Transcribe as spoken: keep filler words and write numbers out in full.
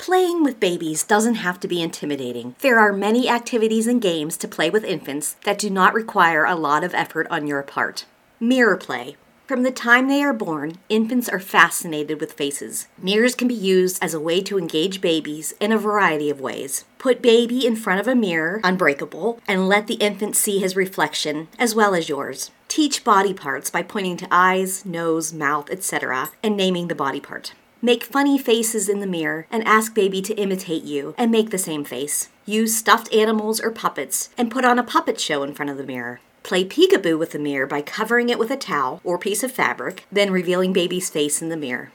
Playing with babies doesn't have to be intimidating. There are many activities and games to play with infants that do not require a lot of effort on your part. Mirror play. From the time they are born, infants are fascinated with faces. Mirrors can be used as a way to engage babies in a variety of ways. Put baby in front of a mirror, unbreakable, and let the infant see his reflection as well as yours. Teach body parts by pointing to eyes, nose, mouth, et cetera, and naming the body part. Make funny faces in the mirror and ask baby to imitate you and make the same face. Use stuffed animals or puppets and put on a puppet show in front of the mirror. Play peekaboo with the mirror by covering it with a towel or piece of fabric, then revealing baby's face in the mirror.